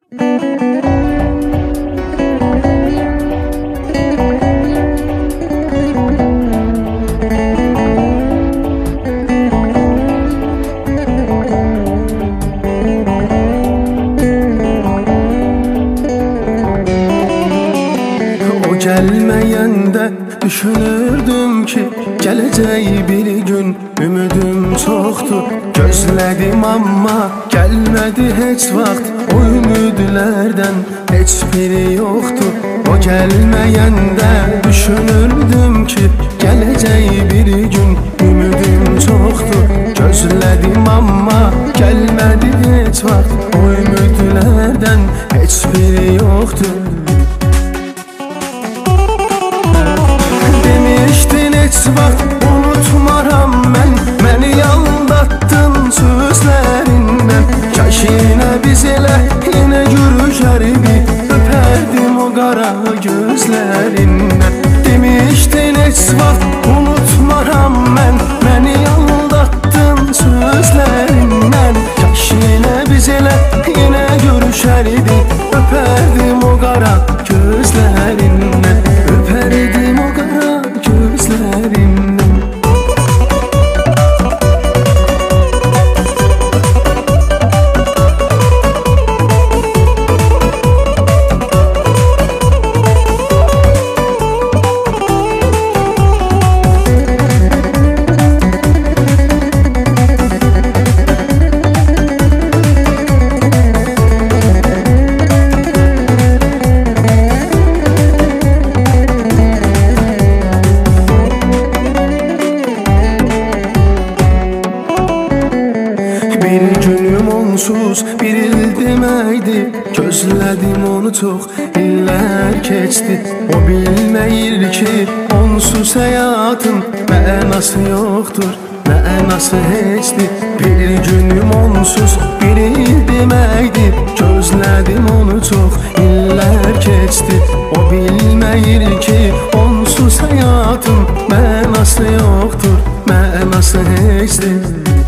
Gelmeyende düşünürdüm ki geleceği bir gün ümidim çoktu. Gözledim ama gelmedi hiç vakt, o ümidlerden hiçbiri yoktu. O gelmeyende düşünürdüm ki geleceği bir gün ümidim çoktu. Gözledim ama gelmedi hiç vakt, o ümidlerden hiçbiri yoktu. Hiç vaxt unutmaram mən, məni aldattın sözlərindən. Kaş yine biz elə yine görüşərdik, öpərdim o qara gözlərindən. Demişdin heç vaxt unutmaram mən, məni aldattın sözlərindən. Kaş yine biz elə yine görüşərdik, öpərdim o qara gözlərindən. Öpərdim o qara gözlərindən. Bir günüm onsuz bir il deməkdi, gözlədim onu çox illər keçdi. O bilməyir ki onsuz həyatın mənası yoxdur, mənası heçdir. Bir günüm onsuz bir il deməkdi, gözlədim onu çox illər keçdi. O bilməyir ki onsuz həyatın mənası yoxdur, mənası heçdir.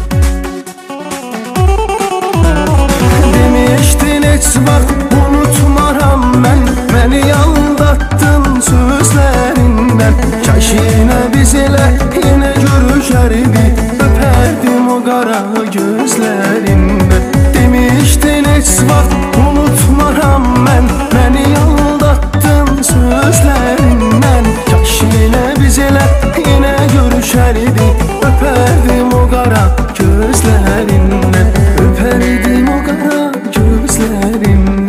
Demişdin heç vaxt unutmaram mən, məni aldattın sözlərindən. Kaş yine biz elə yine görüşərdik, öpərdim o qara gözlərindən. Demişdin heç vaxt unutmaram mən, məni aldattın sözlərindən. Kaş yine biz elə yine görüşərdik, öpərdim o qara gözlərindən. Öpərdim o qara gözlərindən.